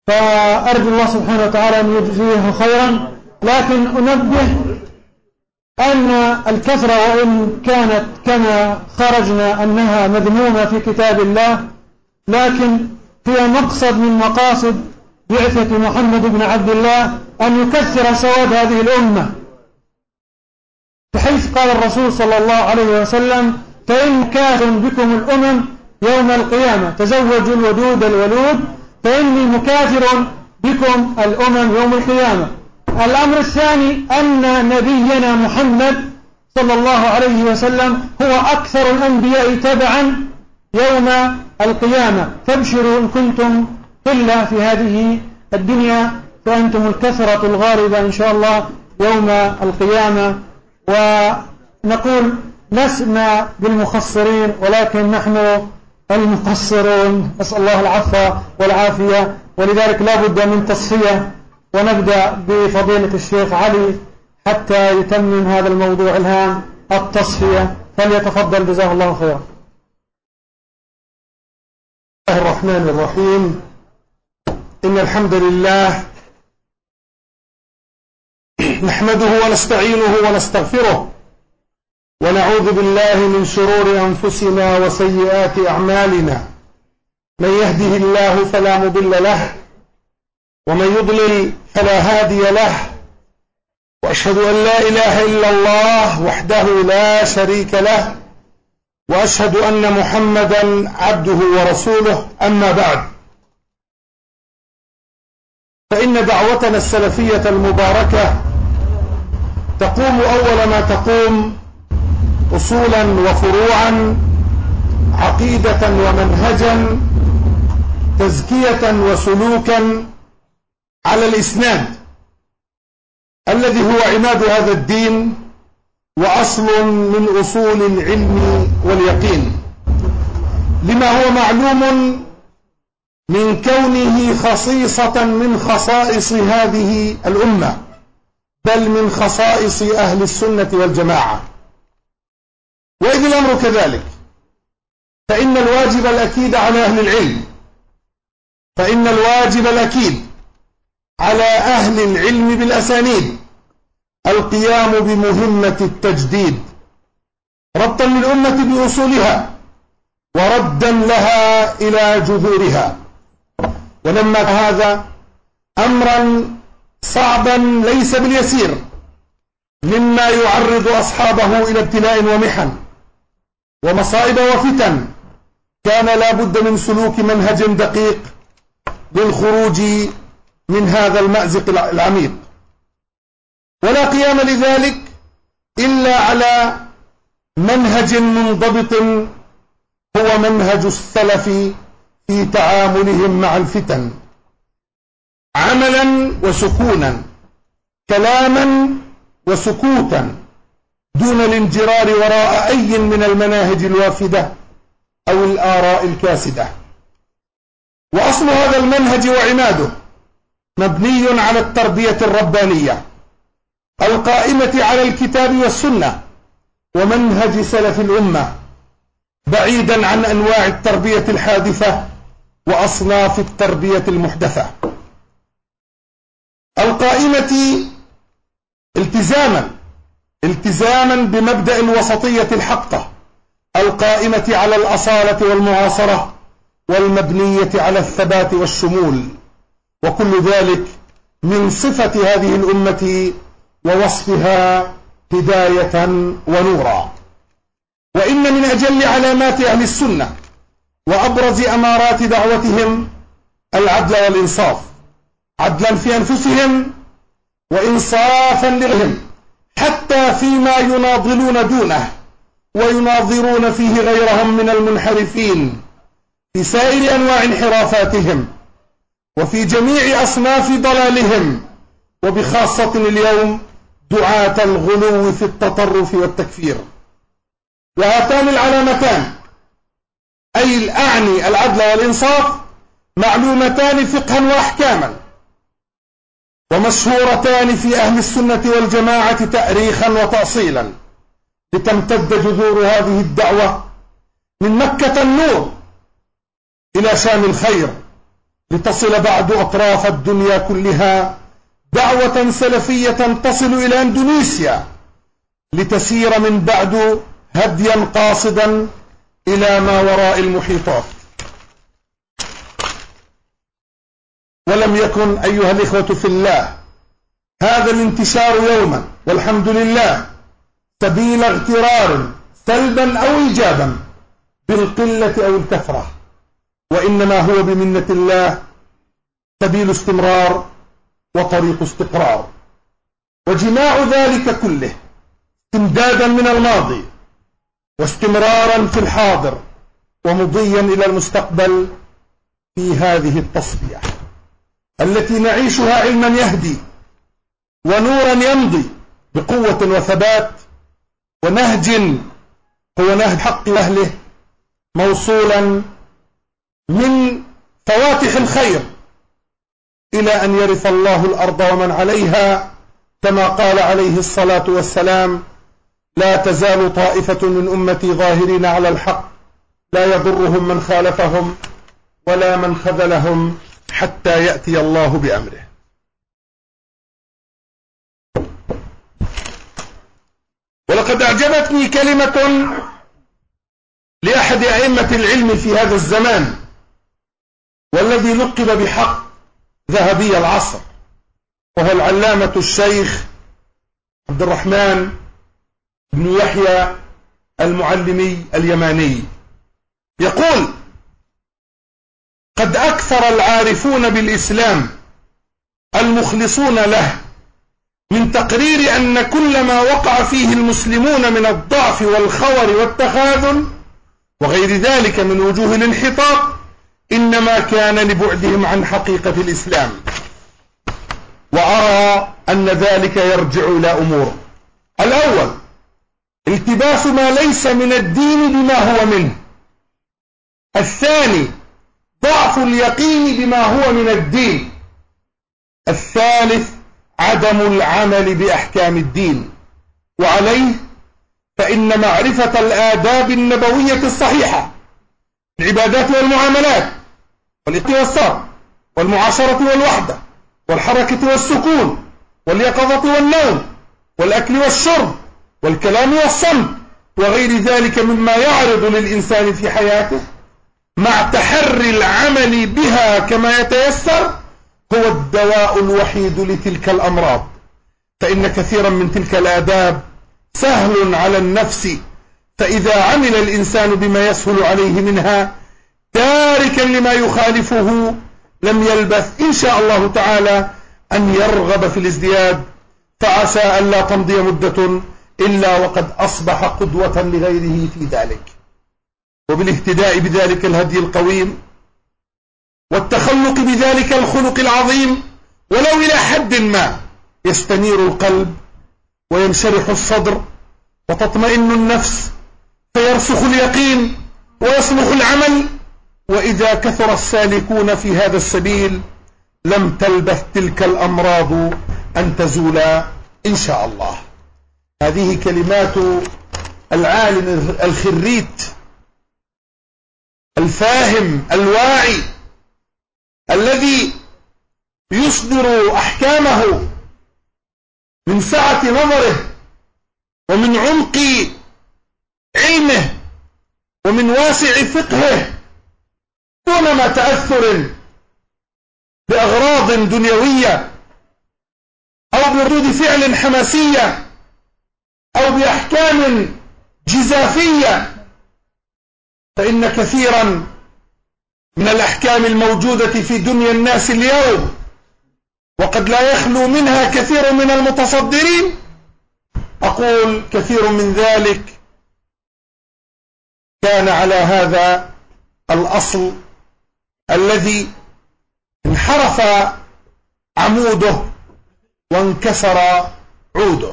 فأرجو الله سبحانه وتعالى أن يجزيه خيرا. لكن أنبه أن الكثرة وإن كانت كما خرجنا أنها مذمومة في كتاب الله، لكن هي مقصد من مقاصد بعثة محمد بن عبد الله أن يكثر سواد هذه الأمة، بحيث قال الرسول صلى الله عليه وسلم: فإن كاث بكم الأمم يوم القيامة تزوجوا الودود الولود فإني مكاثر بكم الأمم يوم القيامة. الأمر الثاني أن نبينا محمد صلى الله عليه وسلم هو أكثر الأنبياء تبعا يوم القيامة، فابشروا إن كنتم قلة في هذه الدنيا فأنتم الكثرة الغالبة إن شاء الله يوم القيامة. ونقول لسنا بالمخسرين ولكن نحن المقصرون، نسأل الله العفو والعافية. ولذلك لا بد من تصفية، ونبدأ بفضيلة الشيخ علي حتى يتمم هذا الموضوع الهام التصفية، فليتفضل جزاه الله خيرا. الله الرحمن الرحيم. إن الحمد لله نحمده ونستعينه ونستغفره، ونعوذ بالله من شرور أنفسنا وسيئات أعمالنا. من يهده الله فلا مضل له، ومن يضلل فلا هادي له، وأشهد أن لا إله إلا الله وحده لا شريك له، وأشهد أن محمدا عبده ورسوله. أما بعد، فإن دعوتنا السلفية المباركة تقوم أول ما تقوم أصولا وفروعا، عقيدة ومنهجا، تزكية وسلوكا على الإسناد الذي هو عماد هذا الدين وأصل من أصول العلم واليقين، لما هو معلوم من كونه خصيصة من خصائص هذه الأمة، بل من خصائص أهل السنة والجماعة. وإذ الأمر كذلك، فإن الواجب الأكيد على أهل العلم على أهل العلم بالأسانيد القيام بمهمة التجديد، ربطا للأمة بأصولها وردا لها إلى جذورها. ولما هذا أمرا صعبا ليس باليسير، مما يعرض أصحابه إلى ابتلاء ومحن ومصائب وفتن، كان لا بد من سلوك منهج دقيق للخروج من هذا المأزق العميق. ولا قيام لذلك إلا على منهج منضبط هو منهج السلف في تعاملهم مع الفتن، عملا وسكونا، كلاما وسكوتا، دون الانجرار وراء أي من المناهج الوافدة أو الآراء الكاسدة. وأصل هذا المنهج وعماده مبني على التربية الربانية القائمة على الكتاب والسنة ومنهج سلف الأمة، بعيدا عن أنواع التربية الحادثة وأصناف التربية المحدثة، القائمة التزاما بمبدأ الوسطية الحقة، القائمة على الأصالة والمعاصرة، والمبنية على الثبات والشمول. وكل ذلك من صفة هذه الأمة ووصفها هداية ونورا. وإن من أجل علامات أهل السنة وأبرز أمارات دعوتهم العدل والإنصاف، عدلا في أنفسهم وإنصافا لغيرهم، حتى فيما يناضلون دونه ويناظرون فيه غيرهم من المنحرفين في سائر أنواع انحرافاتهم وفي جميع أصناف ضلالهم، وبخاصة اليوم دعاة الغلو في التطرف والتكفير. وهاتان العلامتان، أي الأعني العدل والإنصاف، معلومتان فقها وأحكاما، ومشهورتان في أهل السنة والجماعة تأريخا وتأصيلا، لتمتد جذور هذه الدعوة من مكة النور إلى شام الخير، لتصل بعد أطراف الدنيا كلها دعوة سلفية تصل إلى إندونيسيا، لتسير من بعد هديا قاصدا إلى ما وراء المحيطات. ولم يكن أيها الإخوة في الله هذا الانتشار يوما والحمد لله سبيل اغترار سلبا أو إيجابا بالقلة أو الكثرة، وإنما هو بمنة الله سبيل استمرار وطريق استقرار، وجماع ذلك كله استمدادا من الماضي واستمرارا في الحاضر ومضيا إلى المستقبل في هذه التصفية التي نعيشها علما يهدي ونورا يمضي بقوة وثبات، ونهج هو نهج حق أهله موصولا من فواتح الخير إلى أن يرث الله الأرض ومن عليها، كما قال عليه الصلاة والسلام: لا تزال طائفة من أمتي ظاهرين على الحق لا يضرهم من خالفهم ولا من خذلهم حتى يأتي الله بأمره. ولقد أعجبتني كلمة لأحد أئمة العلم في هذا الزمان، والذي لقب بحق ذهبي العصر، وهو العلامة الشيخ عبد الرحمن بن يحيى المعلمي اليماني، يقول: قد أكثر العارفون بالإسلام المخلصون له من تقرير أن كل ما وقع فيه المسلمون من الضعف والخور والتخاذل وغير ذلك من وجوه الانحطاط إنما كان لبعدهم عن حقيقة الإسلام، وأرى أن ذلك يرجع إلى أمور: الأول التباس ما ليس من الدين بما هو منه، الثاني ضعف اليقين بما هو من الدين، الثالث عدم العمل بأحكام الدين. وعليه فإن معرفة الآداب النبوية الصحيحة، العبادات والمعاملات والاقتصاد والمعاشرة والوحدة والحركة والسكون واليقظة والنوم والأكل والشرب والكلام والصمت وغير ذلك مما يعرض للإنسان في حياته، مع تحري العمل بها كما يتيسر، هو الدواء الوحيد لتلك الأمراض. فإن كثيرا من تلك الآداب سهل على النفس، فإذا عمل الإنسان بما يسهل عليه منها تاركا لما يخالفه لم يلبث إن شاء الله تعالى أن يرغب في الازدياد، فعسى أن لا تمضي مدة إلا وقد أصبح قدوة لغيره في ذلك. وبالاهتداء بذلك الهدي القويم والتخلق بذلك الخلق العظيم ولو إلى حد ما يستنير القلب وينشرح الصدر وتطمئن النفس فيرسخ اليقين ويصلح العمل. وإذا كثر السالكون في هذا السبيل لم تلبث تلك الأمراض أن تزول إن شاء الله. هذه كلمات العالم الخريت الفاهم الواعي الذي يصدر أحكامه من سعة نظره ومن عمق علمه ومن واسع فقهه، دون ما تأثر بأغراض دنيوية أو بردود فعل حماسية أو بأحكام جزافية. فإن كثيرا من الأحكام الموجودة في دنيا الناس اليوم، وقد لا يخلو منها كثير من المتصدرين، أقول كثير من ذلك كان على هذا الأصل الذي انحرف عموده وانكسر عوده.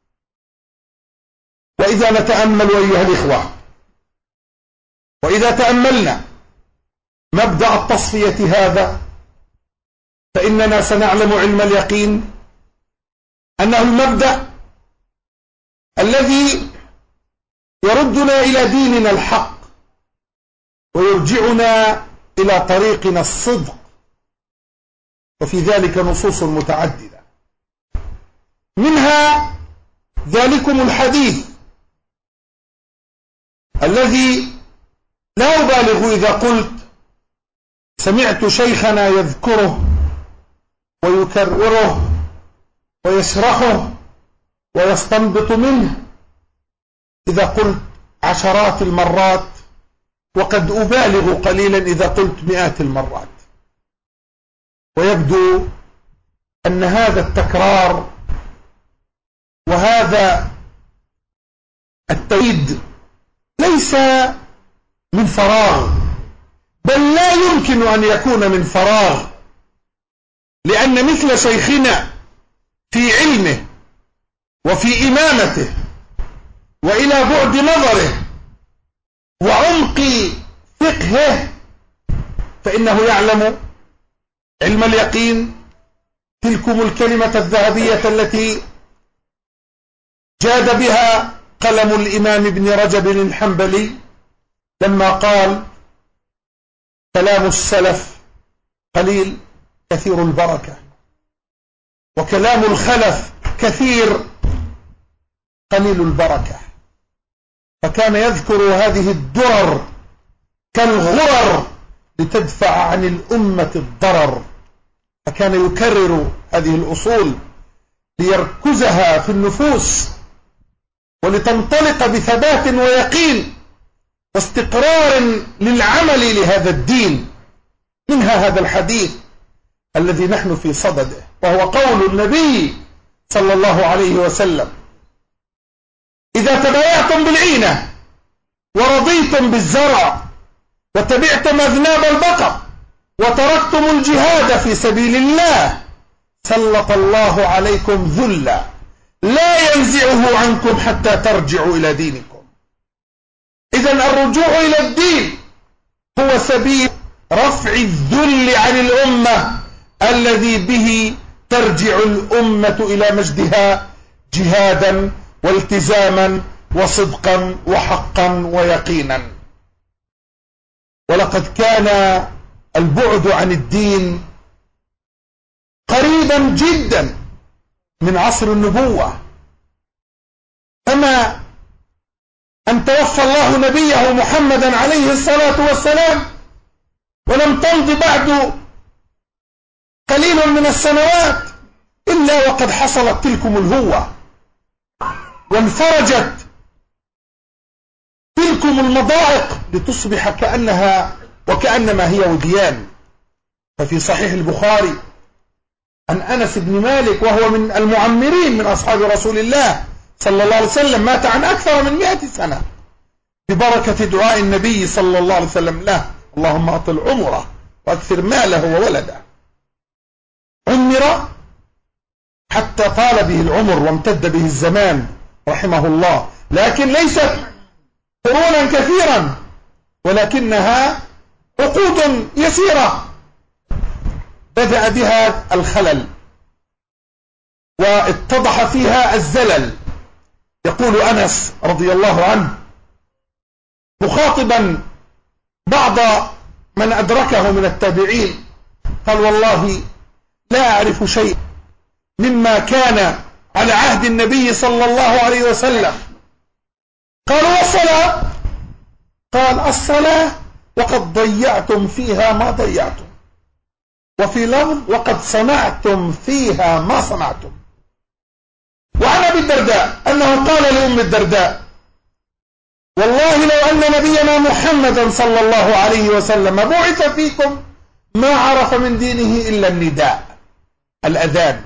وإذا نتأمل أيها الإخوة، وإذا تأملنا مبدأ التصفية هذا، فإننا سنعلم علم اليقين أنه المبدأ الذي يردنا إلى ديننا الحق ويرجعنا إلى طريقنا الصدق وفي ذلك نصوص متعددة، منها ذلكم الحديث الذي لا أبالغ إذا قلت سمعت شيخنا يذكره ويكرره ويشرحه ويستنبط منه إذا قلت عشرات المرات، وقد أبالغ قليلا إذا قلت مئات المرات. ويبدو أن هذا التكرار وهذا التويد ليس من فراغ، بل لا يمكن أن يكون من فراغ، لأن مثل شيخنا في علمه وفي إمامته وإلى بعد نظره وعمق فقهه فإنه يعلم علم اليقين، تلكم الكلمة الذهبية التي جاد بها قلم الإمام ابن رجب الحنبلي لما قال كلام السلف قليل كثير البركة، وكلام الخلف كثير قليل البركة. فكان يذكر هذه الدرر كالغرر لتدفع عن الأمة الضرر، فكان يكرر هذه الأصول ليركزها في النفوس ولتنطلق بثبات ويقين واستقرار للعمل لهذا الدين. منها هذا الحديث الذي نحن في صدده، وهو قول النبي صلى الله عليه وسلم: إذا تبايعتم بالعينة ورضيتم بالزرع وتبعتم أذناب البقر وتركتم الجهاد في سبيل الله سلط الله عليكم ذلا لا ينزعه عنكم حتى ترجعوا إلى دينكم. إذن الرجوع إلى الدين هو سبيل رفع الذل عن الأمة الذي به ترجع الأمة إلى مجدها جهادا والتزاما وصدقا وحقا ويقينا. ولقد كان البعد عن الدين قريبا جدا من عصر النبوة، كما أن توفى الله نبيه محمدا عليه الصلاة والسلام ولم تمض بعد قليل من السنوات إلا وقد حصلت تلكم الهوة وانفرجت تلكم المضائق لتصبح كأنها وكأنما هي وديان. ففي صحيح البخاري عن أنس بن مالك وهو من المعمرين من أصحاب رسول الله صلى الله عليه وسلم، مات عن أكثر من 100 سنة ببركة دعاء النبي صلى الله عليه وسلم له: اللهم أطل عمره وأكثر ماله وولده. عمر حتى طال به العمر وامتد به الزمان رحمه الله، لكن ليست قرونا كثيرا ولكنها عقود يسيرة بدأ بها الخلل واتضح فيها الزلل. يقول أنس رضي الله عنه مخاطبا بعض من أدركه من التابعين، قال: والله لا أعرف شيء مما كان على عهد النبي صلى الله عليه وسلم. قالوا: والصلاة؟ قال: الصلاة وقد ضيعتم فيها ما ضيعتم، وفي لفظ وقد صنعتم فيها ما صنعتم. وعن أبي الدرداء أنه قال لأم الدرداء: والله لو أن نبينا محمدا صلى الله عليه وسلم بعث فيكم ما عرف من دينه إلا النداء، الأذان.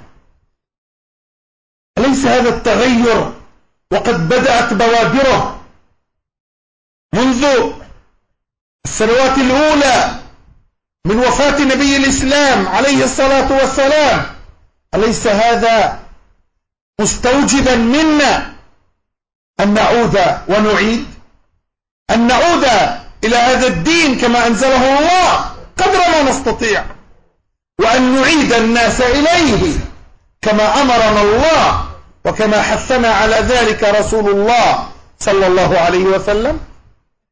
أليس هذا التغير وقد بدأت بوادره منذ السنوات الأولى من وفاة نبي الإسلام عليه الصلاة والسلام؟ أليس هذا مستوجبا منا أن نعود ونعيد، أن نعود إلى هذا الدين كما أنزله الله قدر ما نستطيع، وأن نعيد الناس إليه كما أمرنا الله وكما حثنا على ذلك رسول الله صلى الله عليه وسلم؟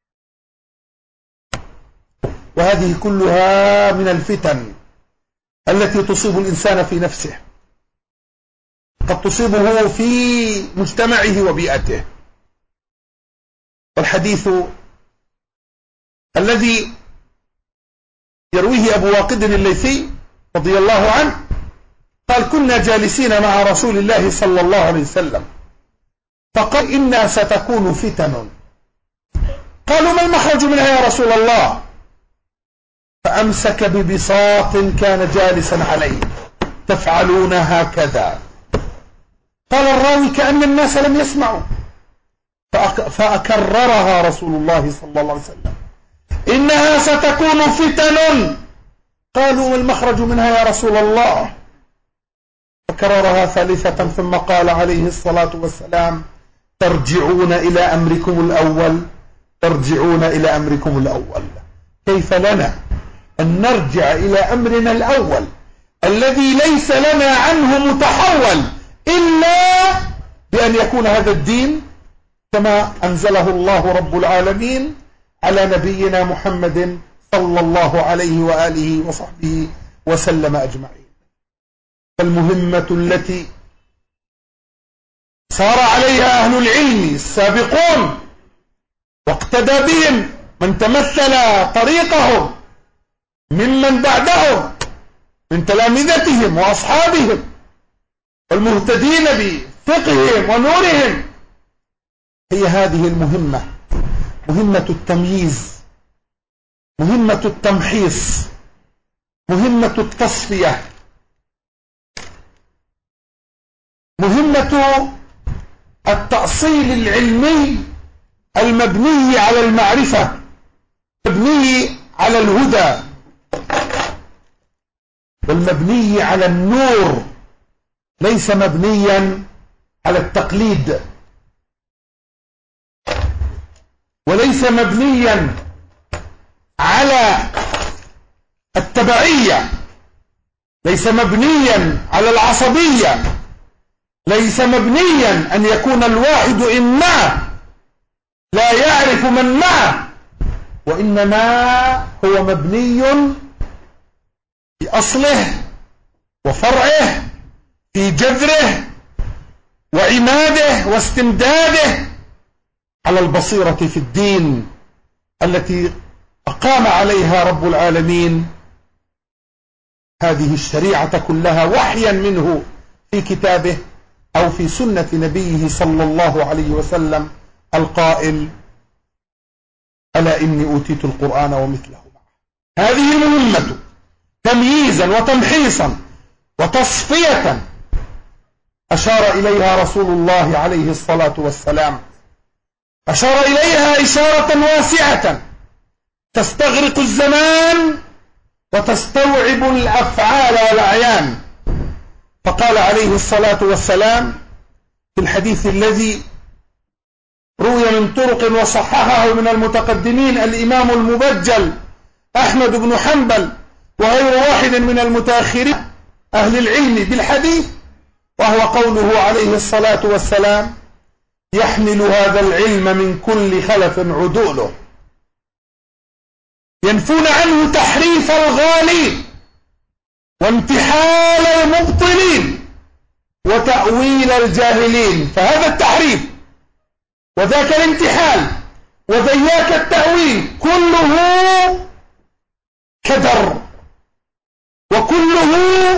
وهذه كلها من الفتن التي تصيب الإنسان في نفسه، قد تصيبه في مجتمعه وبيئته. والحديث الذي يرويه أبو واقد الليثي رضي الله عنه قال: كنا جالسين مع رسول الله صلى الله عليه وسلم فقال: إنا ستكون فتن. قالوا: ما المخرج منها يا رسول الله؟ فأمسك ببساط كان جالسا عليه: تفعلون هكذا. قال الراوي: كأن الناس لم يسمعوا، فأكررها رسول الله صلى الله عليه وسلم: إنها ستكون فتن. قالوا: ما المخرج منها يا رسول الله؟ فكررها ثالثة ثم قال عليه الصلاة والسلام: ترجعون إلى أمركم الأول، ترجعون إلى أمركم الأول. كيف لنا أن نرجع إلى أمرنا الأول الذي ليس لنا عنه متحول إلا بأن يكون هذا الدين كما أنزله الله رب العالمين على نبينا محمد صلى الله عليه وآله وصحبه وسلم أجمعين. فالمهمة التي سار عليها أهل العلم السابقون واقتدى بهم من تمثل طريقهم ممن بعدهم من تلامذتهم وأصحابهم والمهتدين بفقههم ونورهم، هي هذه المهمة، مهمة التمييز، مهمة التمحيص، مهمة التصفية، مهمة التأصيل العلمي المبني على المعرفة، المبني على الهدى، والمبني على النور، ليس مبنيا على التقليد، وليس مبنيا على التبعية، ليس مبنيا على العصبية، ليس مبنيا أن يكون الواحد إن معه لا يعرف من معه، وإنما هو مبني في أصله وفرعه، في جذره وعماده واستمداده على البصيرة في الدين التي أقام عليها رب العالمين هذه الشريعة كلها وحيا منه في كتابه أو في سنة نبيه صلى الله عليه وسلم القائل: ألا إني أوتيت القرآن ومثله معه. هذه المهمة تمييزا وتمحيصا وتصفية أشار إليها رسول الله عليه الصلاة والسلام، أشار إليها إشارة واسعة تستغرق الزمان وتستوعب الأفعال والأعيان. فقال عليه الصلاة والسلام في الحديث الذي روي من طرق وصححه من المتقدمين الإمام المبجل أحمد بن حنبل وغير واحد من المتأخرين أهل العلم بالحديث، وهو قوله عليه الصلاة والسلام: يحمل هذا العلم من كل خلف عدوله، ينفون عنه تحريف الغالين وانتحال المبطلين وتأويل الجاهلين. فهذا التحريف وذاك الانتحال وذاك التأويل كله كدر، وكله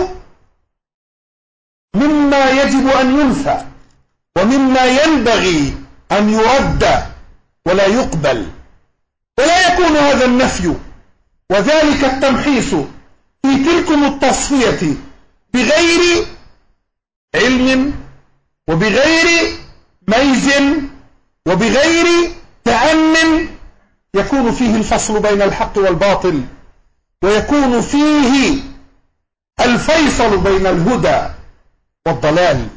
مما يجب أن ينفى ومما ينبغي أن يرد ولا يقبل. ولا يكون هذا النفي وذلك التمحيص في تلكم التصفية بغير علم وبغير ميز وبغير تأمن يكون فيه الفصل بين الحق والباطل، ويكون فيه الفيصل بين الهدى والضلال.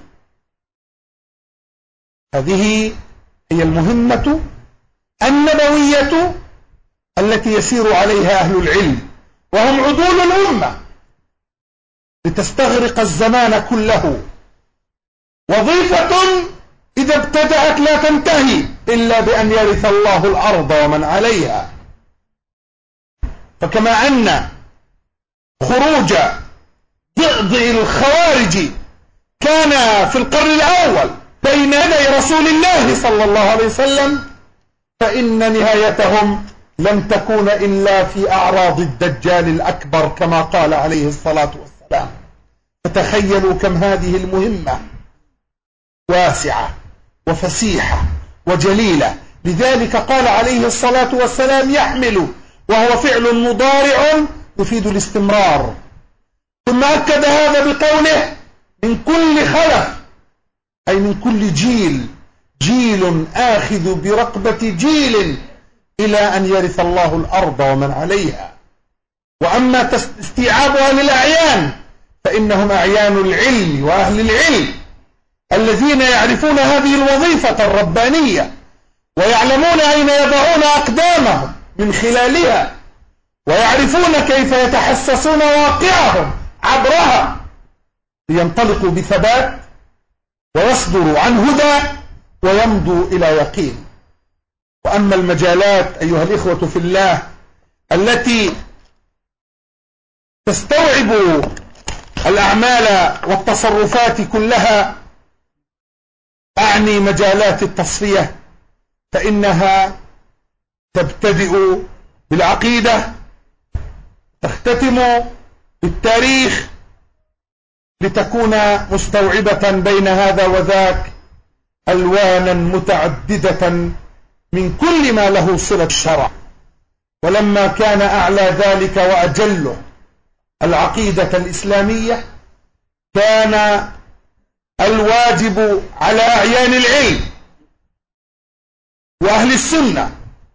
هذه هي المهمة النبوية التي يسير عليها أهل العلم وهم عدول الأمة لتستغرق الزمان كله. وظيفة إذا ابتدأت لا تنتهي إلا بأن يرث الله الأرض ومن عليها. فكما أن خروج نقض الخوارج كان في القرن الأول بين يدي رسول الله صلى الله عليه وسلم، فإن نهايتهم لم تكون إلا في أعراض الدجال الأكبر كما قال عليه الصلاة والسلام. فتخيلوا كم هذه المهمة واسعة وفسيحة وجليلة. لذلك قال عليه الصلاة والسلام يحمل، وهو فعل مضارع يفيد الاستمرار. ثم أكد هذا بقوله من كل خلف، أي من كل جيل، جيل آخذ برقبة جيل إلى أن يرث الله الأرض ومن عليها. وأما استيعابها للأعيان فإنهم أعيان العلم وأهل العلم الذين يعرفون هذه الوظيفة الربانية ويعلمون أين يضعون أقدامهم من خلالها، ويعرفون كيف يتحسسون واقعهم عبرها لينطلقوا بثبات ويصدروا عن هدى ويمضوا إلى يقين. وأما المجالات أيها الإخوة في الله التي تستوعب الأعمال والتصرفات كلها، أعني مجالات التصفية، فإنها تبتدئ بالعقيدة، تختتم بالتاريخ، لتكون مستوعبة بين هذا وذاك ألوانا متعددة من كل ما له صلة الشرع. ولما كان أعلى ذلك وأجله العقيدة الإسلامية، كان الواجب على أعيان العلم وأهل السنة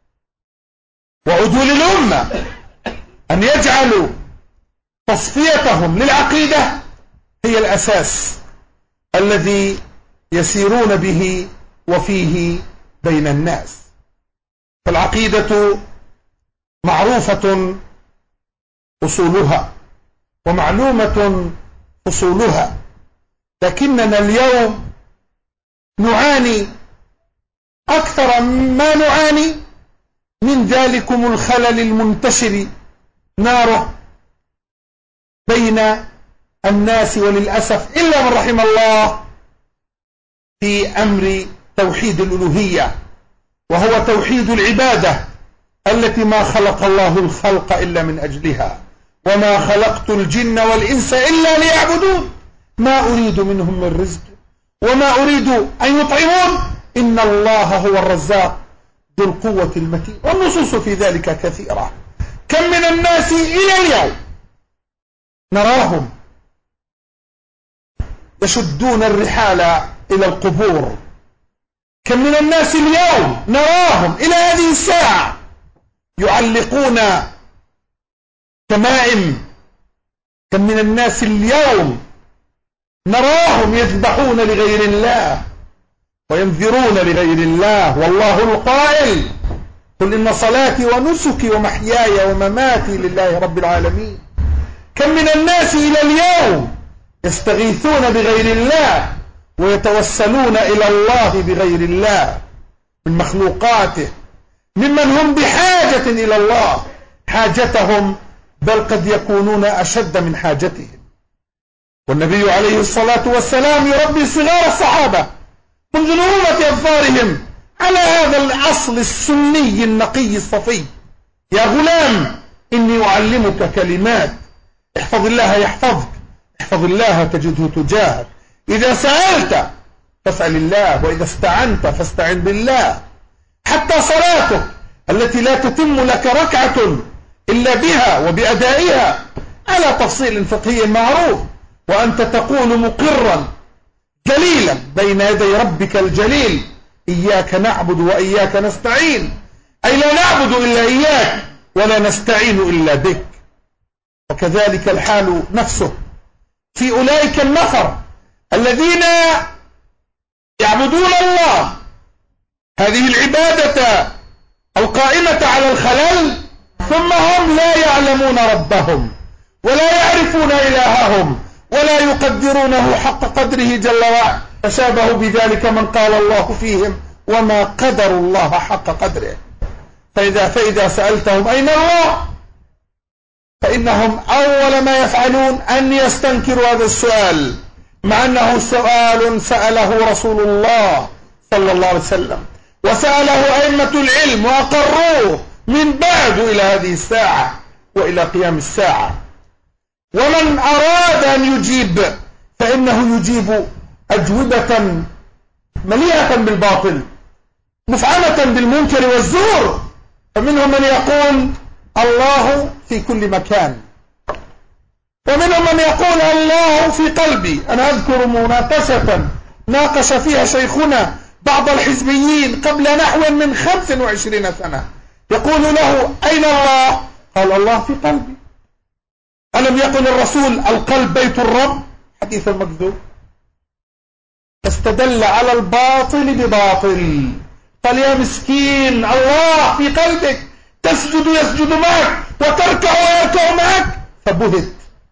وعدول الأمة أن يجعلوا تصفيتهم للعقيدة هي الأساس الذي يسيرون به وفيه بين الناس. فالعقيدة معروفة أصولها ومعلومة فصولها، لكننا اليوم نعاني أكثر ما نعاني من ذلكم الخلل المنتشر ناره بين الناس، وللأسف إلا من رحم الله، في أمر توحيد الألوهية، وهو توحيد العبادة التي ما خلق الله الخلق إلا من أجلها، وما خلقت الجن والإنس إلا ليعبدون ما أريد منهم من رزق وما أريد أن يطعمون إن الله هو الرزاق ذو القوة المتين. والنصوص في ذلك كثيرة. كم من الناس إلى اليوم نراهم يشدون الرحال إلى القبور، كم من الناس اليوم نراهم إلى هذه الساعة يعلقون تمائم، كم من الناس اليوم نراهم يذبحون لغير الله وينذرون لغير الله، والله القائل قل إن صلاتي ونسكي ومحياي ومماتي لله رب العالمين. كم من الناس إلى اليوم يستغيثون بغير الله ويتوسلون إلى الله بغير الله من مخلوقاته، ممن هم بحاجة إلى الله حاجتهم، بل قد يكونون أشد من حاجتهم. والنبي عليه الصلاة والسلام يربي صغار الصحابة منذ نعومة أظفارهم على هذا الأصل السني النقي الصفي: يا غلام إني أعلمك كلمات، احفظ الله يحفظك، احفظ الله تجده تجاهك، إذا سألت فاسأل الله، وإذا استعنت فاستعن بالله. حتى صلاتك التي لا تتم لك ركعة إلا بها وبأدائها على تفصيل فقهي معروف، وأنت تقول مقرا جليلا بين يدي ربك الجليل: إياك نعبد وإياك نستعين، أي لا نعبد إلا إياك ولا نستعين إلا بك. وكذلك الحال نفسه في أولئك النفر الذين يعبدون الله هذه العبادة القائمة على الخلل، ثم هم لا يعلمون ربهم ولا يعرفون إلههم ولا يقدرونه حق قدره جل وعلا. فشابه بذلك من قال الله فيهم: وما قدر الله حق قدره. فإذا سألتهم أين الله فإنهم أول ما يفعلون أن يستنكروا هذا السؤال، مع أنه سؤال سأله رسول الله صلى الله عليه وسلم وسأله أئمة العلم وأقروه من بعد إلى هذه الساعة وإلى قيام الساعة. ومن أراد أن يجيب فإنه يجيب أجوبة مليئة بالباطل مفعمة بالمنكر والزور. فمنهم من يقول الله في كل مكان، ومنهم من يقول الله في قلبي. أنا أذكر مناقشة ناقش فيها شيخنا بعض الحزبيين قبل نحو من 25 سنة، يقول له أين الله؟ قال الله في قلبي. ألم يقل الرسول القلب بيت الرب؟ حديث مكذوب. استدل على الباطل بباطل. قال يا مسكين الله في قلبك، تسجد يسجد معك وتركع ويركع معك، فبهت.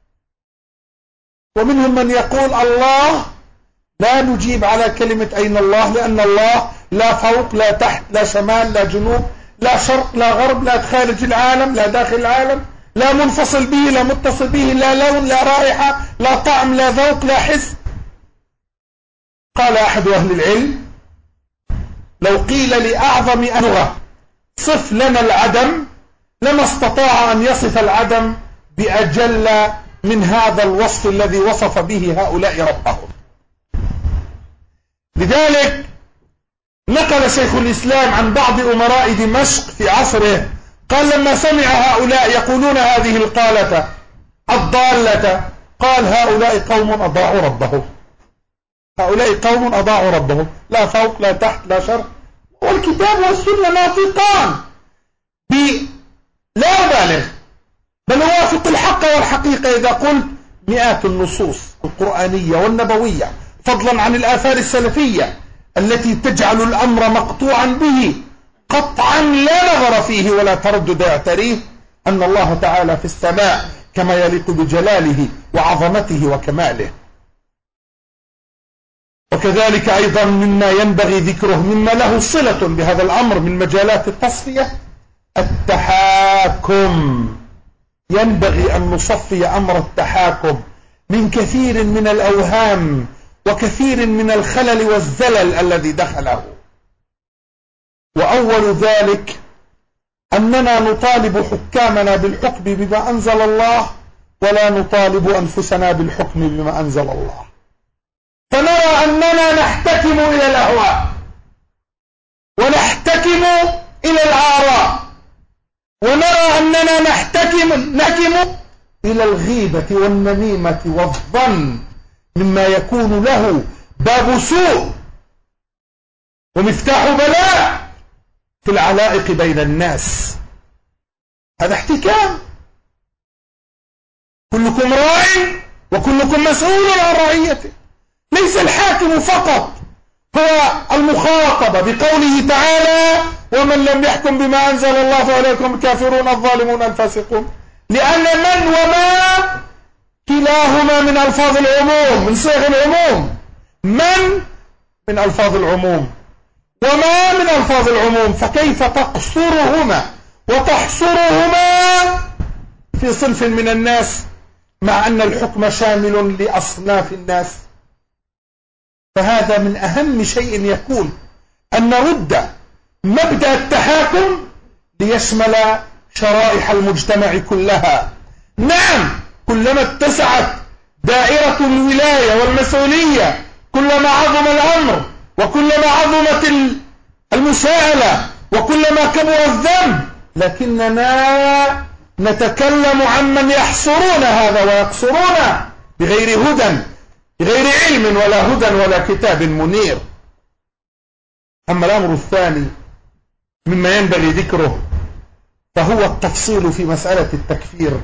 ومنهم من يقول الله لا نجيب على كلمة أين الله، لأن الله لا فوق لا تحت لا شمال لا جنوب لا شرق لا غرب لا خارج العالم لا داخل العالم، لا منفصل به لا متصل به، لا لون لا رائحة لا طعم لا ذوق لا حس. قال أحد أهل العلم لو قيل لأعظم لغة صف لنا العدم لما استطاع أن يصف العدم بأجل من هذا الوصف الذي وصف به هؤلاء ربهم. لذلك نقل شيخ الإسلام عن بعض أمراء دمشق في عصره، قال لما سمع هؤلاء يقولون هذه القالة الضالة، قال هؤلاء قوم أضاعوا ربهم، هؤلاء قوم أضاعوا ربهم، لا فوق لا تحت لا شرق. والكتاب والسنة ناطقان لا أبالغ بل أوافق الحق والحقيقة إذا قلت مئات النصوص القرآنية والنبوية فضلا عن الآثار السلفية التي تجعل الأمر مقطوعا به قطعا لا نظر فيه ولا تردد يعتريه أن الله تعالى في السماء كما يليق بجلاله وعظمته وكماله. وكذلك أيضا مما ينبغي ذكره مما له صلة بهذا الأمر من مجالات التصفية التحاكم. ينبغي أن نصفي أمر التحاكم من كثير من الأوهام وكثير من الخلل والزلل الذي دخله. وأول ذلك أننا نطالب حكامنا بالحكم بما أنزل الله ولا نطالب أنفسنا بالحكم بما أنزل الله، فنرى أننا نحتكم إلى الأهواء ونحتكم إلى الآراء، ونرى أننا نحتكم إلى الغيبة والنميمة والظن مما يكون له باب سوء ومفتاح بلاء في العلائق بين الناس. هذا احتكام. كلكم راع وكلكم مسؤول عن رعيته. ليس الحاكم فقط هو المخاطب بقوله تعالى ومن لم يحكم بما أنزل الله فأولئك هم الكافرون الظالمون الفاسقون، لأن من وما كلاهما من ألفاظ العموم، من صيغ العموم. من ألفاظ العموم وما من ألفاظ العموم، فكيف تقصرهما وتحصرهما في صنف من الناس مع أن الحكم شامل لأصناف الناس؟ فهذا من أهم شيء يكون أن نرد مبدأ التحاكم ليشمل شرائح المجتمع كلها. نعم، كلما اتسعت دائرة الولاية والمسؤولية كلما عظم الأمر وكلما عظمت المساءلة وكلما كبر الذنب، لكننا نتكلم عمن يحصرون هذا ويقصرون بغير هدى، بغير علم ولا هدى ولا كتاب منير. أما الأمر الثاني مما ينبغي ذكره فهو التفصيل في مسألة التكفير.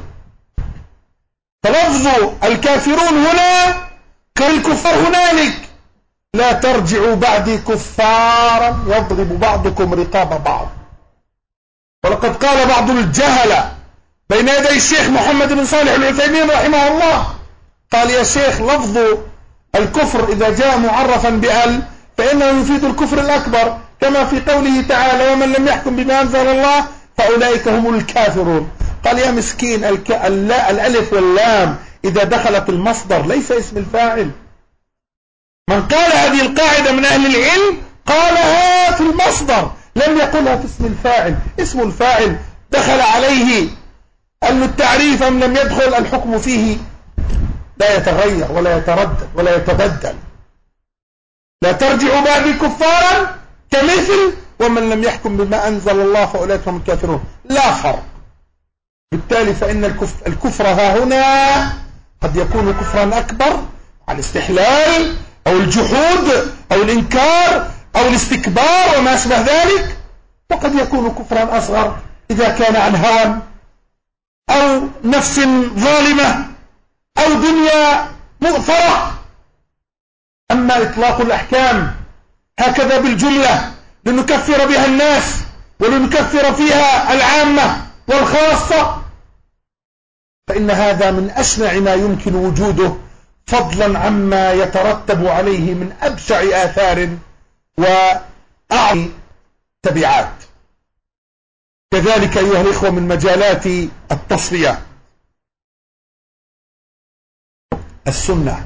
فلفظ الكافرون هنا كالكفار هنالك، لا ترجعوا بعدي كفارا يضرب بعضكم رقاب بعض. ولقد قال بعض الجهلة بين يدي الشيخ محمد بن صالح العثيمين رحمه الله، قال يا شيخ لفظ الكفر إذا جاء معرفا بأل فإنه يفيد الكفر الأكبر، كما في قوله تعالى ومن لم يحكم بما أنزل الله فأولئك هم الكافرون. قال يا مسكين الألف واللام إذا دخلت المصدر ليس اسم الفاعل. من قال هذه القاعدة من أهل العلم قالها في المصدر، لم يقلها في اسم الفاعل. اسم الفاعل دخل عليه التعريف أم لم يدخل، الحكم فيه لا يتغير ولا يتردد ولا يتبدل. لا ترجعوا بعدي كفارا كمثل ومن لم يحكم بما أنزل الله فأولئك هم الكافرون، لا فرق. بالتالي فإن الكفر ها هنا قد يكون كفرا أكبر على الاستحلال أو الجحود أو الإنكار أو الاستكبار وما أشبه ذلك، وقد يكون كفرا أصغر إذا كان عن هوى أو نفس ظالمة أو دنيا مؤثرة. أما إطلاق الأحكام هكذا بالجملة لنكفر بها الناس ولنكفر فيها العامة والخاصة، فإن هذا من أشنع ما يمكن وجوده، فضلا عما يترتب عليه من أبشع آثار وأعظم تبعات. كذلك أيها الإخوة من مجالات التصفية السنة.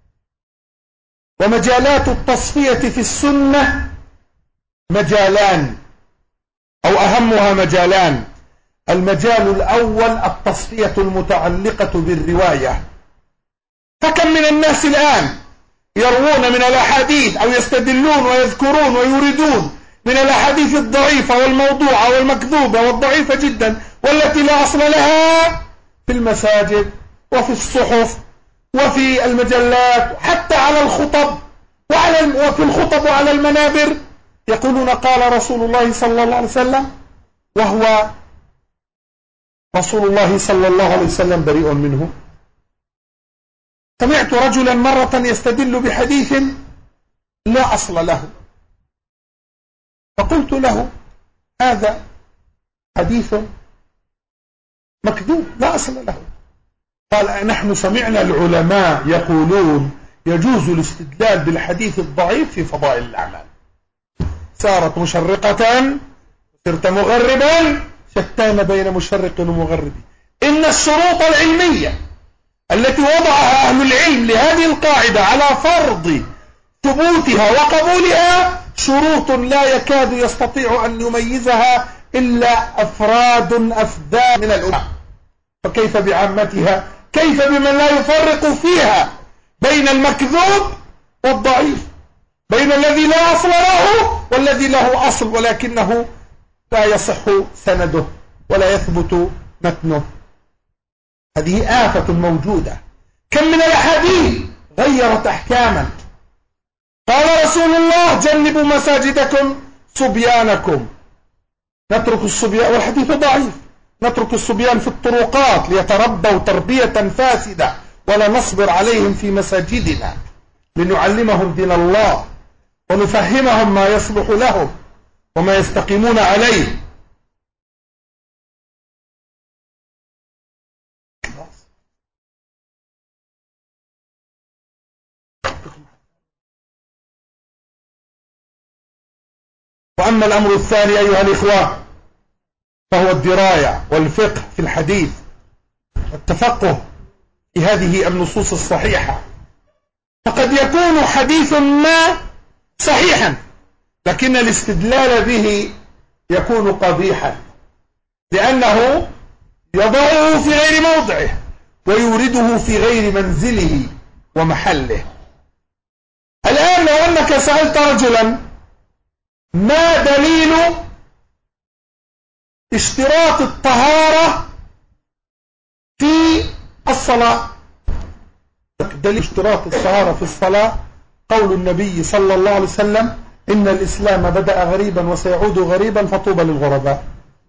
ومجالات التصفية في السنة مجالان أو أهمها مجالان. المجال الأول التصفية المتعلقة بالرواية، فكم من الناس الآن يروون من الأحاديث أو يستدلون ويذكرون ويريدون من الأحاديث الضعيفة والموضوعة والمكذوبة والضعيفة جدا والتي لا أصل لها في المساجد وفي الصحف وفي المجلات حتى على الخطب وفي الخطب وعلى المنابر، يقولون قال رسول الله صلى الله عليه وسلم، وهو رسول الله صلى الله عليه وسلم بريء منه. سمعت رجلا مرة يستدل بحديث لا أصل له، فقلت له هذا حديث مكذوب لا أصل له. قال نحن سمعنا العلماء يقولون يجوز الاستدلال بالحديث الضعيف في فضائل الأعمال. صارت مشرقة صرت مغربا، شتان بين مشرق ومغرب. إن الشروط العلمية التي وضعها أهل العلم لهذه القاعدة على فرض ثبوتها وقبولها شروط لا يكاد يستطيع أن يميزها إلا أفراد أفذاذ من الأمة، فكيف بعامتها؟ كيف بمن لا يفرق فيها بين المكذوب والضعيف، بين الذي لا أصل له والذي له أصل ولكنه لا يصح سنده ولا يثبت متنه؟ هذه آفة موجودة. كم من الأحاديث غيرت أحكاما. قال رسول الله جنبوا مساجدكم صبيانكم، نترك الصبيان والحديث ضعيف، نترك الصبيان في الطرقات ليتربوا تربية فاسدة ولا نصبر عليهم في مساجدنا لنعلمهم دين الله ونفهمهم ما يصلح لهم وما يستقيمون عليه. وأما الأمر الثاني أيها الإخوة فهو الدراية والفقه في الحديث، التفقه في هذه النصوص الصحيحة. فقد يكون حديث ما صحيحا لكن الاستدلال به يكون قبيحا، لأنه يضعه في غير موضعه ويورده في غير منزله ومحله. الآن لو أنك سألت رجلا ما دليل اشتراط الطهارة في الصلاة، دليل اشتراط الطهارة في الصلاة قول النبي صلى الله عليه وسلم إن الإسلام بدأ غريبا وسيعود غريبا فطوبى للغرباء.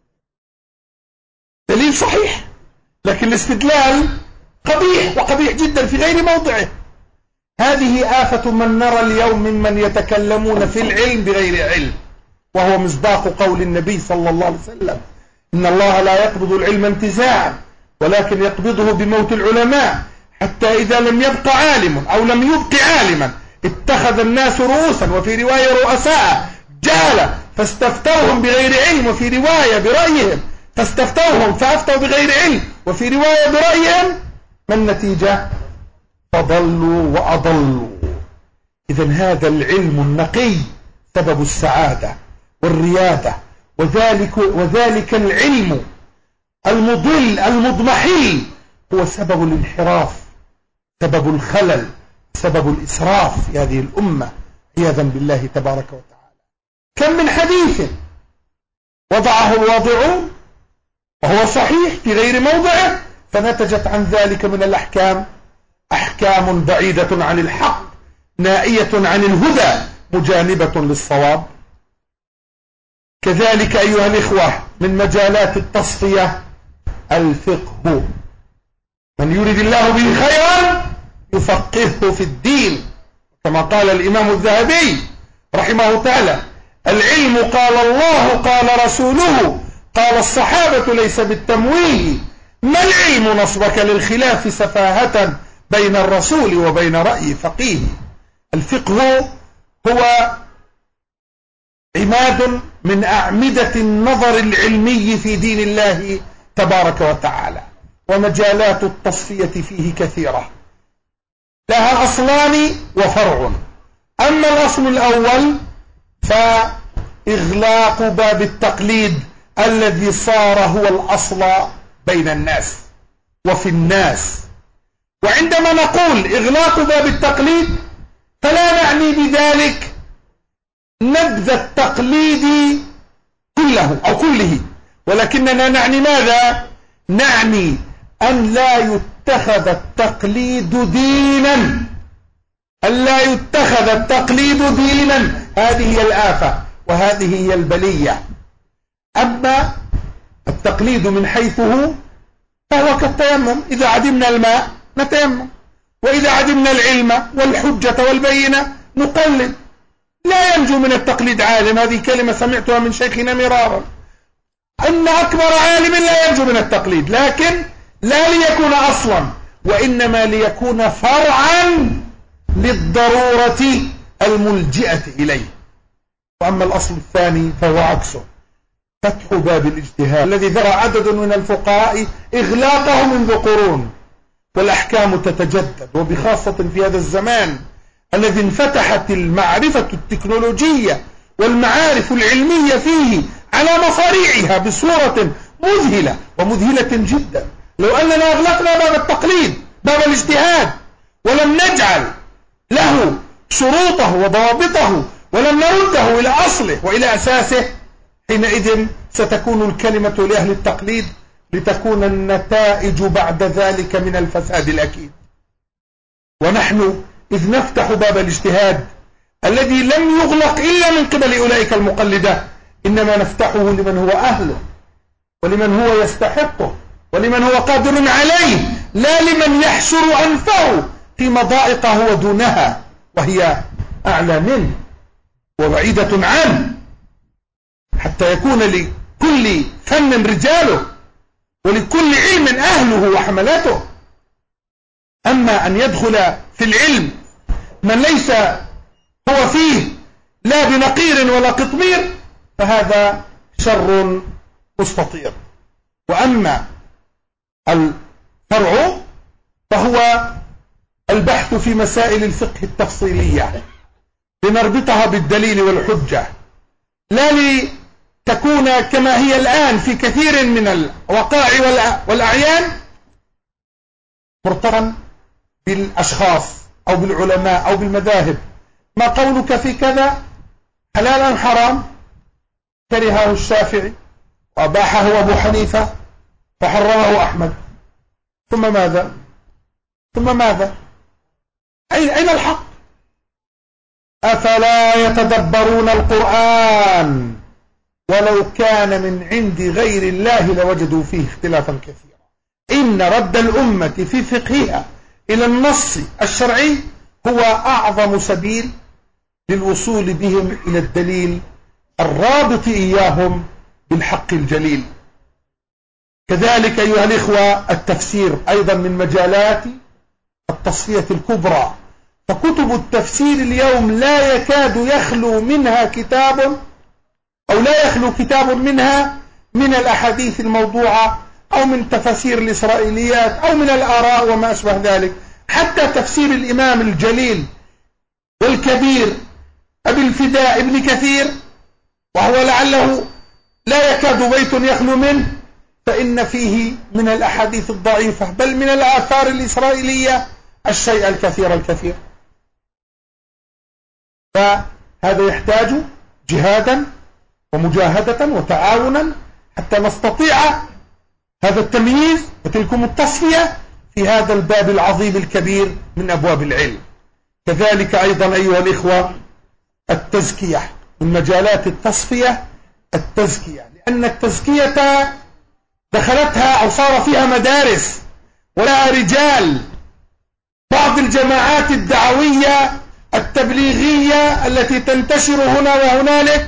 دليل صحيح لكن الاستدلال قبيح وقبيح جدا في غير موضعه. هذه آفة من نرى اليوم ممن يتكلمون في العلم بغير علم، وهو مصداق قول النبي صلى الله عليه وسلم إن الله لا يقبض العلم انتزاعا ولكن يقبضه بموت العلماء حتى إذا لم يبق عالم أو لم يبق عالما اتخذ الناس رؤوسا وفي رواية رؤساء جهلا فاستفتوهم بغير علم وفي رواية برأيهم فاستفتوهم فأفتوا بغير علم، وفي رواية برأيهم، ما النتيجة؟ فضلوا وأضلوا. إذن هذا العلم النقي سبب السعادة والريادة، وذلك العلم المضل المضمحل هو سبب الانحراف، سبب الخلل، سبب الإسراف في هذه الأمة عياذا بالله تبارك وتعالى. كم من حديث وضعه الواضعون وهو صحيح في غير موضعه، فنتجت عن ذلك من الأحكام أحكام بعيدة عن الحق، نائية عن الهدى، مجانبة للصواب. كذلك أيها الإخوة من مجالات التصفية الفقه، من يريد الله به خيرا يفقهه في الدين، كما قال الإمام الذهبي رحمه تعالى: العلم قال الله قال رسوله قال الصحابة ليس بالتمويه، ما العلم نصبك للخلاف سفاهة بين الرسول وبين رأي فقيه. الفقه هو عماد من أعمدة النظر العلمي في دين الله تبارك وتعالى، ومجالات التصفية فيه كثيرة، لها أصلان وفرع. أما الأصل الأول فإغلاق باب التقليد الذي صار هو الأصل بين الناس وفي الناس. وعندما نقول إغلاق باب التقليد فلا نعني بذلك نبذ التقليد كله، ولكننا نعني ماذا؟ نعني أن لا يتخذ التقليد دينا، أن لا يتخذ التقليد دينا. هذه هي الآفة وهذه هي البلية. أما التقليد من حيثه فهو كالتيمم، إذا عدمنا الماء نتيمم، وإذا عدمنا العلم والحجة والبينة نقلد. لا ينجو من التقليد عالم، هذه كلمة سمعتها من شيخنا مرارا، أن أكبر عالم لا ينجو من التقليد، لكن لا ليكون أصلا، وإنما ليكون فرعا للضرورة الملجئة إليه. وأما الأصل الثاني فهو عكسه، فتح باب الاجتهاد الذي ذرى عدد من الفقهاء إغلاقه منذ قرون، والأحكام تتجدد، وبخاصة في هذا الزمان الذي انفتحت المعرفة التكنولوجية والمعارف العلمية فيه على مصاريعها بصورة مذهلة ومذهلة جدا. لو أننا أغلقنا باب التقليد، باب الاجتهاد، ولم نجعل له شروطه وضوابطه، ولم نرده إلى أصله وإلى أساسه، حينئذ ستكون الكلمة لأهل التقليد، لتكون النتائج بعد ذلك من الفساد الأكيد. ونحن إذ نفتح باب الاجتهاد الذي لم يغلق إلا من قبل أولئك المقلدة، إنما نفتحه لمن هو أهله، ولمن هو يستحقه، ولمن هو قادر عليه، لا لمن يحشر أنفه في مضائق هو دونها وهي أعلى منه وبعيدة عنه، حتى يكون لكل فن رجاله ولكل علم أهله وحملاته. أما أن يدخل في العلم من ليس هو فيه لا بنقير ولا قطمير فهذا شر مستطير. وأما الفرع فهو البحث في مسائل الفقه التفصيلية لنربطها بالدليل والحجة، لا لتكون كما هي الآن في كثير من الوقائع والأعيان مرتبطا بالأشخاص أو بالعلماء أو بالمذاهب. ما قولك في كذا حلال أم حرام؟ كرهه الشافعي وأباحه أبو حنيفة وحرمه أحمد، ثم ماذا؟ أين الحق؟ أفلا يتدبرون القرآن ولو كان من عند غير الله لوجدوا فيه اختلافا كثيرا. إن رد الأمة في فقهها إلى النص الشرعي هو أعظم سبيل للوصول بهم إلى الدليل الرابط إياهم بالحق الجليل. كذلك أيها الإخوة التفسير أيضا من مجالات التصفية الكبرى، فكتب التفسير اليوم لا يكاد يخلو منها كتاب، أو لا يخلو كتاب منها من الأحاديث الموضوعة أو من تفاسير الإسرائيليات أو من الآراء وما أشبه ذلك، حتى تفسير الإمام الجليل والكبير أبي الفداء ابن كثير، وهو لعله لا يكاد بيت يخلو منه، فإن فيه من الأحاديث الضعيفة بل من الآثار الإسرائيلية الشيء الكثير. فهذا يحتاج جهادا ومجاهدة وتعاونا حتى نستطيع هذا التمييز وتلكم التصفية في هذا الباب العظيم الكبير من أبواب العلم. كذلك أيضا أيها الإخوة التزكية من مجالات التصفية، التزكية، لأن التزكية دخلتها أو صار فيها مدارس ولها رجال. بعض الجماعات الدعوية التبليغية التي تنتشر هنا وهنالك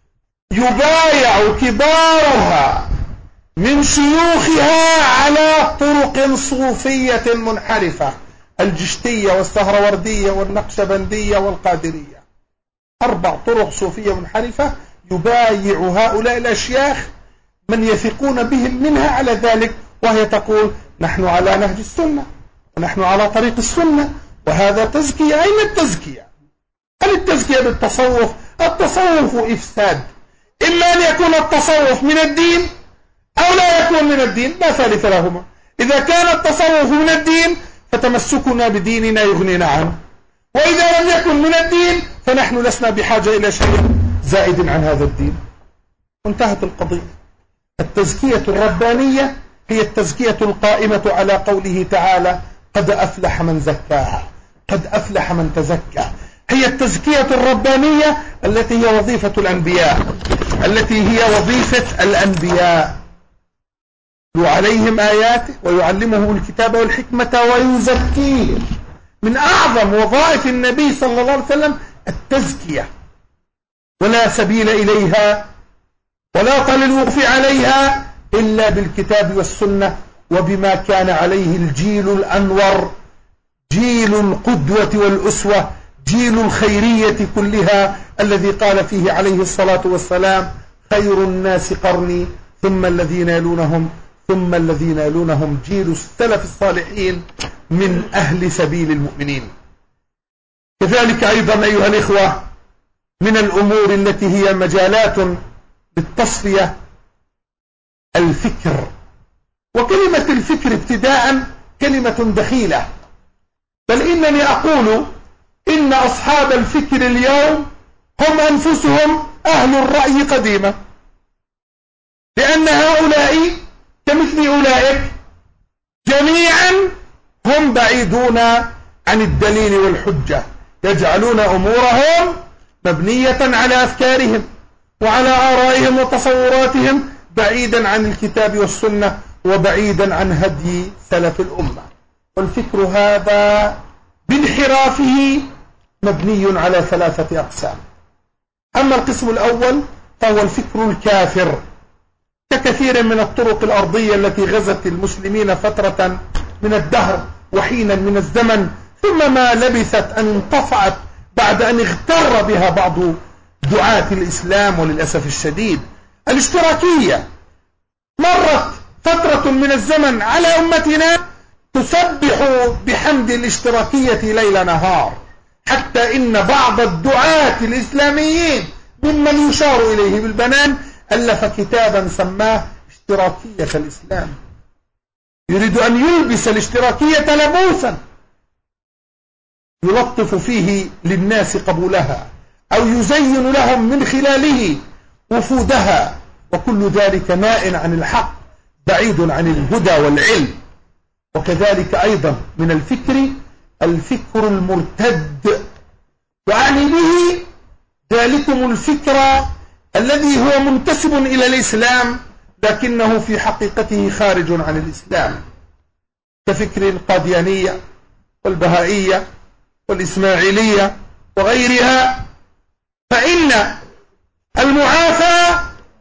يبايع كبارها من شيوخها على طرق صوفية منحرفة، الجشتية والسهروردية والنقشبندية والقادرية، 4 طرق صوفية منحرفة يبايع هؤلاء الأشياخ من يثقون بهم منها على ذلك، وهي تقول نحن على نهج السنة ونحن على طريق السنة وهذا تزكية. أين التزكية؟ هل التزكية بالتصوف؟ التصوف إفساد، إما أن يكون التصوف من الدين أو لا يكون من الدين، لا ثالث لهما. إذا كان التصوف من الدين فتمسكنا بديننا يغنينا عنه، وإذا لم يكن من الدين فنحن لسنا بحاجة إلى شيء زائد عن هذا الدين. وانتهت القضية. التزكية الربانية هي التزكية القائمة على قوله تعالى قد أفلح من زكاها، قد أفلح من تزكى. هي التزكية الربانية التي هي وظيفة الأنبياء، التي هي وظيفة الأنبياء، عليهم آياته ويعلمهم الكتاب والحكمة ويزكيهم. من أعظم وظائف النبي صلى الله عليه وسلم التزكية، ولا سبيل إليها ولا طريق الوقوف عليها إلا بالكتاب والسنة وبما كان عليه الجيل الأنور، جيل القدوة والأسوة، جيل الخيرية كلها، الذي قال فيه عليه الصلاة والسلام خير الناس قرني ثم الذين يلونهم ثم الذين يلونهم، جيل السلف الصالحين من أهل سبيل المؤمنين. كذلك أيضا أيها الإخوة من الأمور التي هي مجالات للتصفية الفكر. وكلمة الفكر ابتداء كلمة دخيلة، بل إنني أقول إن أصحاب الفكر اليوم هم أنفسهم أهل الرأي قديما، لأن هؤلاء كمثل أولئك جميعا هم بعيدون عن الدليل والحجة، يجعلون أمورهم مبنية على أفكارهم وعلى آرائهم وتصوراتهم، بعيدا عن الكتاب والسنة وبعيدا عن هدي سلف الأمة. والفكر هذا بانحرافه مبني على 3 أقسام. أما القسم الأول فهو الفكر الكافر، ككثير من الطرق الأرضية التي غزت المسلمين فترة من الدهر وحينا من الزمن، ثم ما لبثت أن انطفأت بعد أن اغتر بها بعض دعاة الإسلام. وللأسف الشديد الاشتراكية مرت فترة من الزمن على أمتنا تسبح بحمد الاشتراكية ليل نهار، حتى إن بعض الدعاة الإسلاميين ممن يشار إليه بالبنان ألف كتابا سماه اشتراكية الإسلام، يريد أن يلبس الاشتراكية لبوسا يلطف فيه للناس قبولها أو يزين لهم من خلاله وفودها، وكل ذلك نائل عن الحق بعيد عن الهدى والعلم. وكذلك أيضا من الفكر المرتد، وأعني به ذلكم الفكر الذي هو منتسب إلى الإسلام لكنه في حقيقته خارج عن الإسلام، كفكر القاديانية والبهائية والإسماعيلية وغيرها. فإن المعافى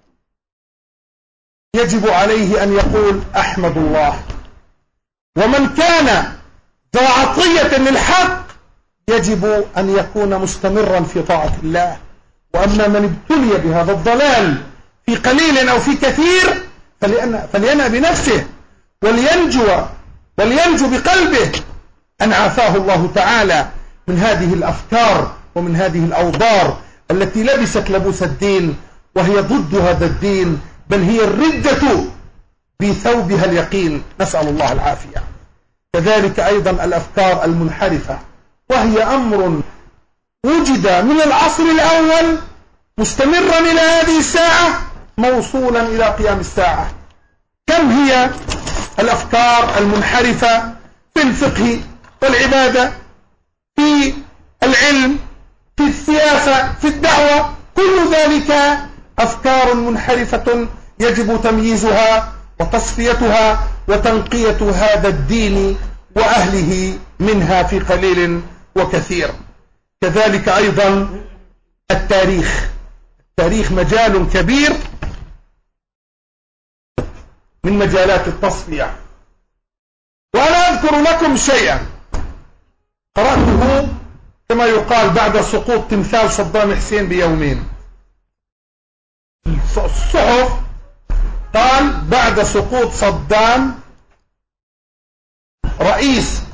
يجب عليه أن يقول أحمد الله، ومن كان ذا عطية للحق يجب أن يكون مستمرا في طاعة الله. وأما من ابتلي بهذا الضلال في قليل أو في كثير فلينأ بنفسه ولينجو بقلبه أن عافاه الله تعالى من هذه الأفكار ومن هذه الأوضار التي لبست لبوس الدين، وهي ضد هذا الدين، بل هي الردة بثوبها اليقين، نسأل الله العافية. كذلك أيضا الأفكار المنحرفة، وهي أمر وجد من العصر الأول مستمرا إلى هذه الساعة موصولا إلى قيام الساعة. كم هي الأفكار المنحرفة في الفقه والعبادة، في العلم، في السياسة، في الدعوة، كل ذلك أفكار منحرفة يجب تمييزها وتصفيتها وتنقية هذا الدين وأهله منها في قليل وكثير. كذلك أيضا التاريخ مجال كبير من مجالات التصفية. وأنا أذكر لكم شيئا قرأته كما يقال بعد سقوط تمثال صدام حسين بيومين. الصحف قال بعد سقوط صدام رئيس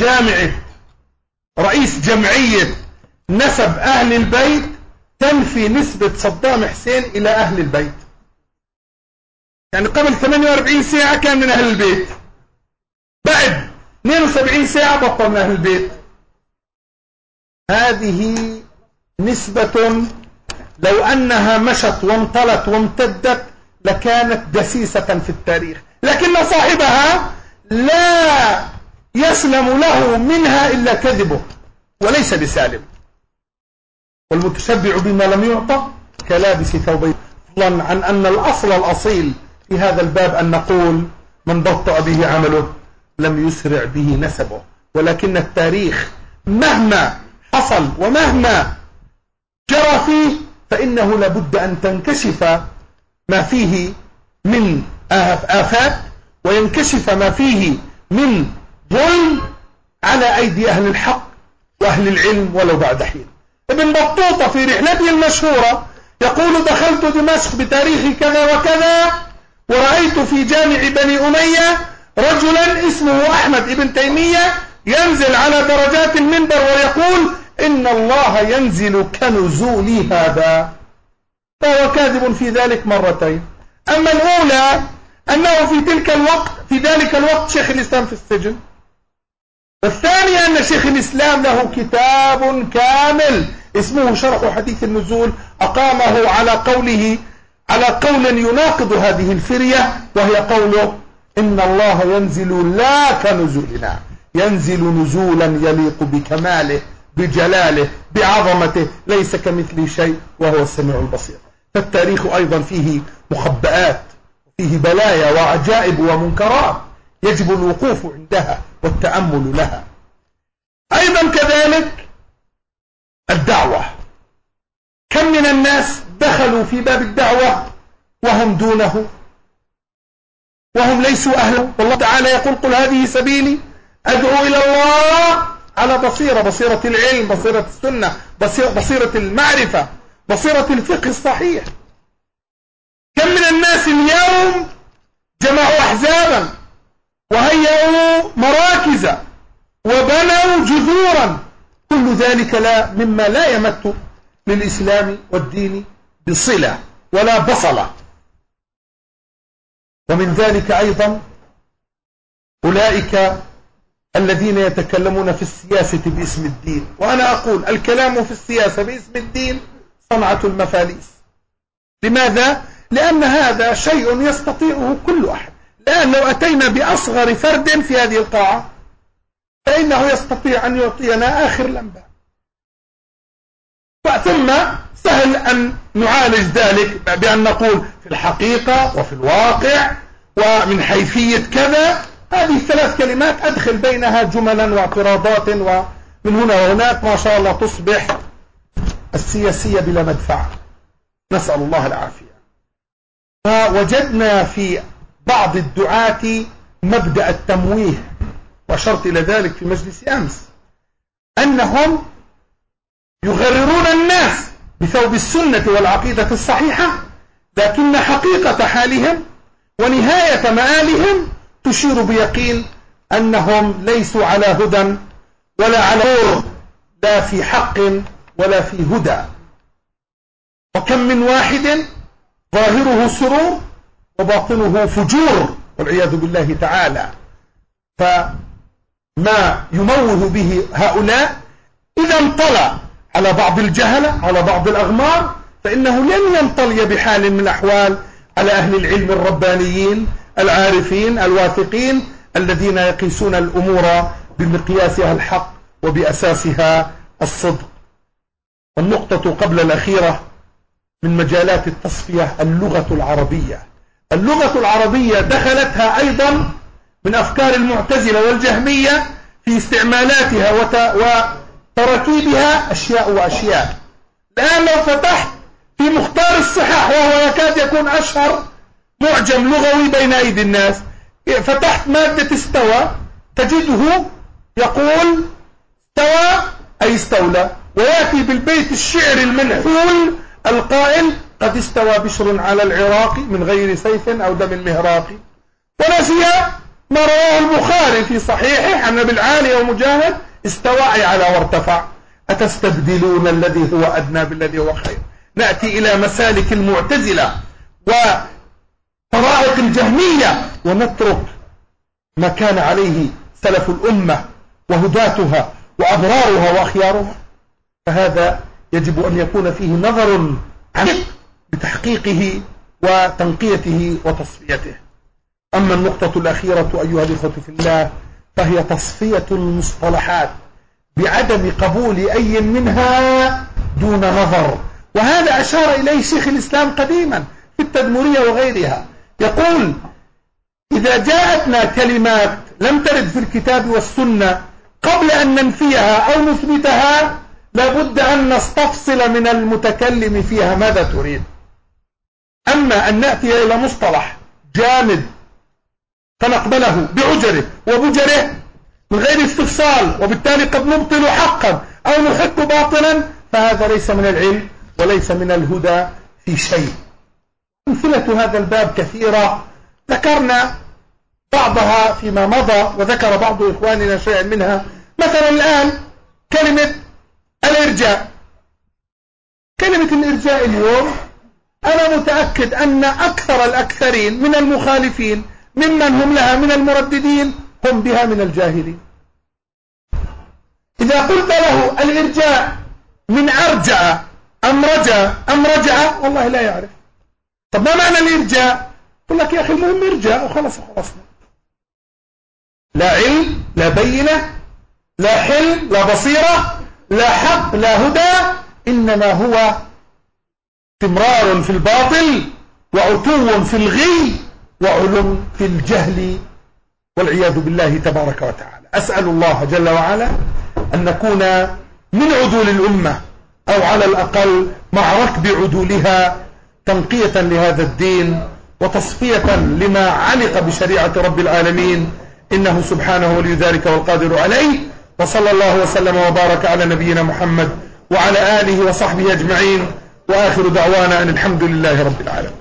جمعية نسب أهل البيت تنفي نسبة صدام حسين إلى أهل البيت. يعني قبل 48 ساعة كان من أهل البيت، بعد 72 ساعة بطل من أهل البيت. هذه نسبة لو أنها مشت وانطلت وامتدت لكانت دسيسة في التاريخ، لكن صاحبها لا يسلم له منها إلا كذبه وليس بسالم. والمتشبع بما لم يعطى كلابس ثوبين، فضلا عن أن الأصيل في هذا الباب أن نقول من بطأ به عمله لم يسرع به نسبه. ولكن التاريخ مهما حصل ومهما جرى فيه فإنه لابد أن تنكشف ما فيه من آفات وينكشف ما فيه من ظلم على أيدي أهل الحق وأهل العلم ولو بعد حين. ابن بطوطة في رحلته المشهورة يقول دخلت دمشق بتاريخ كذا وكذا ورأيت في جامع بني أمية رجلا اسمه أحمد ابن تيمية ينزل على درجات المنبر ويقول إن الله ينزل كنزولي هذا، فهو كاذب في ذلك مرتين. أما الأولى أنه في ذلك الوقت شيخ الإسلام في السجن، والثانية أن شيخ الإسلام له كتاب كامل اسمه شرح حديث النزول أقامه على قول يناقض هذه الفرية، وهي قوله إن الله ينزل لا كنزولنا، ينزل نزولا يليق بكماله بجلاله بعظمته، ليس كمثله شيء وهو السميع البصير. فالتاريخ أيضا فيه مخبآت، فيه بلايا وعجائب ومنكرات يجب الوقوف عندها والتأمل لها. أيضا كذلك الدعوة، كم من الناس دخلوا في باب الدعوة وهم دونه وهم ليسوا أهله. والله تعالى يقول قل هذه سبيلي أدعو إلى الله على بصيرة العلم، بصيرة السنة، بصيرة المعرفة، بصيرة الفقه الصحيح. كم من الناس اليوم جمعوا أحزابا وهيئوا مراكز وبنوا جذورا، كل ذلك مما لا يمت للإسلام والدين بصلة ولا بصلة. ومن ذلك أيضا أولئك الذين يتكلمون في السياسة باسم الدين. وأنا أقول الكلام في السياسة باسم الدين صنعة المفاليس. لماذا؟ لأن هذا شيء يستطيعه كل أحد. الآن لو أتينا بأصغر فرد في هذه القاعة فإنه يستطيع أن يعطينا آخر لمبة، ثم سهل أن نعالج ذلك بأن نقول في الحقيقة وفي الواقع ومن حيثية كذا. هذه الثلاث كلمات أدخل بينها جملا واعتراضات ومن هنا وهناك، ما شاء الله تصبح السياسية بلا مدفع، نسأل الله العافية. فوجدنا في بعض الدعاة مبدأ التمويه، وأشرت إلى ذلك في مجلس أمس، أنهم يغررون الناس بثوب السنة والعقيدة الصحيحة لكن حقيقة حالهم ونهاية مآلهم تشير بيقين أنهم ليسوا على هدى ولا على نور، لا في حق ولا في هدى. وكم من واحد ظاهره سرور وباطنه فجور والعياذ بالله تعالى. فما يموه به هؤلاء إذا انطلع على بعض الجهلة على بعض الأغمار فإنه لن ينطلي بحال من الأحوال على أهل العلم الربانيين العارفين الواثقين الذين يقيسون الأمور بمقياسها الحق وبأساسها الصدق. النقطة قبل الأخيرة من مجالات التصفية اللغة العربية. اللغة العربية دخلتها أيضا من أفكار المعتزلة والجهمية في استعمالاتها وتركيبها أشياء وأشياء. الآن لو فتحت في مختار الصحاح وهو يكاد يكون أشهر معجم لغوي بين أيدي الناس، فتحت مادة استوى تجده يقول استوى أي استولى، ويأتي بالبيت الشعري المنحول القائل قد استوى بشر على العراق من غير سيف أو دم مهراق. ونسي ما رواه البخاري في صحيحه عن ابي العالي ومجاهد استوى أي على وارتفع. أتستبدلون الذي هو أدنى بالذي هو خير. نأتي إلى مسالك المعتزلة وطرائق الجهمية ونترك ما كان عليه سلف الأمة وهداتها وأبرارها وأخيارها. فهذا يجب أن يكون فيه نظر عميق بتحقيقه وتنقيته وتصفيته. أما النقطة الأخيرة أيها الإخوة في الله فهي تصفية المصطلحات بعدم قبول أي منها دون نظر. وهذا أشار إليه شيخ الإسلام قديما في التدمرية وغيرها، يقول إذا جاءتنا كلمات لم ترد في الكتاب والسنة قبل أن ننفيها أو نثبتها لابد أن نستفصل من المتكلم فيها ماذا تريد. أما أن نأتي إلى مصطلح جامد فنقبله بعجره وبجره من غير استفصال وبالتالي قد نبطل حقا أو نحق باطلا فهذا ليس من العلم وليس من الهدى في شيء. أمثلة هذا الباب كثيرة ذكرنا بعضها فيما مضى وذكر بعض إخواننا شيئا منها. مثلا الآن كلمة الإرجاء. كلمة الإرجاء اليوم أنا متأكد أن أكثر الأكثرين من المخالفين ممن هم لها من المرددين هم بها من الجاهلين. إذا قلت له الإرجاء من أرجع أم رجع والله لا يعرف. طب ما معنى الإرجاء؟ يقول لك يا أخي المهم إرجاء وخلص خلصنا. لا علم لا بينة لا حلم لا بصيرة لا حق لا هدى، إنما هو استمرار في الباطل وعتو في الغي وعلم في الجهل والعياذ بالله تبارك وتعالى. أسأل الله جل وعلا أن نكون من عدول الأمة أو على الأقل مع ركب عدولها تنقية لهذا الدين وتصفية لما علق بشريعة رب العالمين، إنه سبحانه ولي ذلك والقادر عليه. وصلى الله وسلم وبارك على نبينا محمد وعلى آله وصحبه أجمعين، وآخر دعوانا أن الحمد لله رب العالمين.